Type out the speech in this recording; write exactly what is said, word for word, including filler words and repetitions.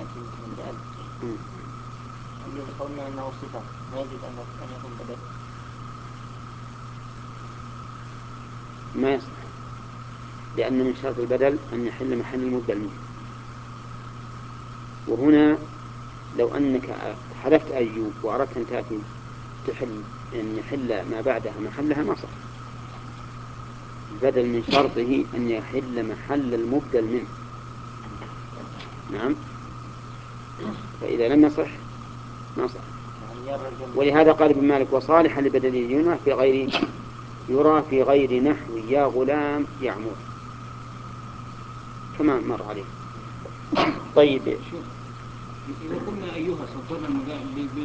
من بأل اللي قلنا أنه صفة ما يجب أن يكون بدل ما يصح، لأن من شرط البدل أن يحل محل المبدل منه. وهنا لو أنك حذفت أيوب وأردت أن تأتي تحل أن يحل ما بعدها محلها ما صح. البدل من شرطه أن يحل محل المبدل منه. نعم، فإذا لم يصح ما صح. ولهذا قال ابن مالك وصالحا لبدلين يرى في غير يرى في غير نحو يا غلام يعمر كما مر عليه. طيب إذا قلنا أيها صدرنا